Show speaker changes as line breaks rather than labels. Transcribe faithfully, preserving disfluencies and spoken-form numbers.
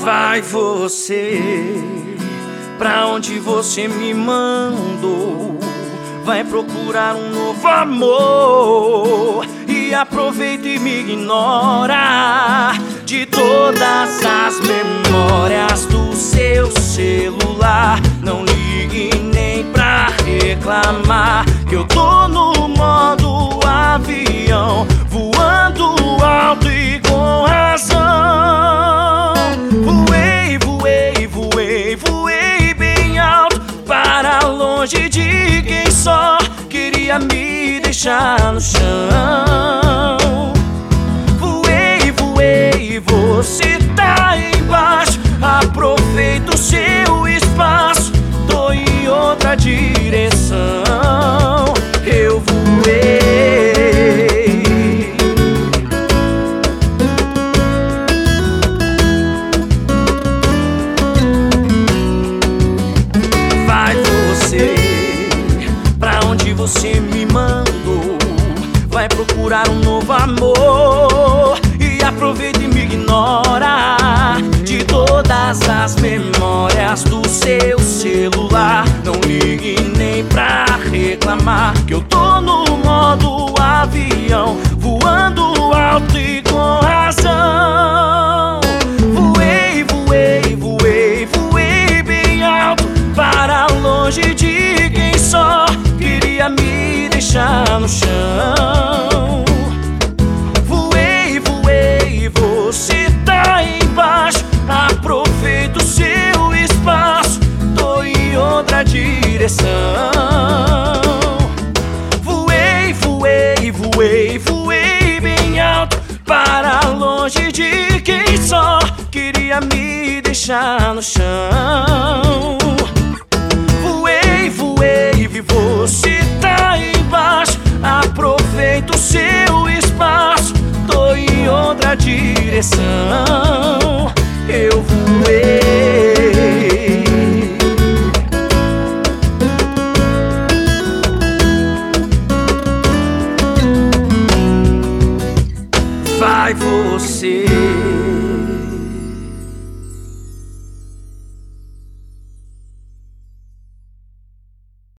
Vai você, pra onde você me mandou. Vai procurar um novo amor e aproveita e me ignora de todas as memórias do seu celular. Não ligue nem pra reclamar que eu tô no modo avião, voando alto e com razão. Voei, voei, voei, voei bem alto, para longe de quem só queria me deixar no chão. Voei, voei, você tá embaixo, aproveita o seu espaço, tô em outra direção. Eu voei. Vai você, pra onde você me mandou. Vai procurar um novo amor e aproveita e me ignora de todas as memórias do seu celular. Não ligue nem pra reclamar que eu tô no modo avião, voando alto e com razão. Voei, voei, voei, voei bem alto, para longe de quem só queria me deixar no chão. Voei, voei, você tá embaixo, aproveita o seu espaço, tô em outra direção. Voei, voei, voei, voei bem alto, para longe de quem só queria me deixar no chão. Voei, voei, você tá embaixo, aproveita o seu espaço, tô em outra direção. Eu voei. Vai você,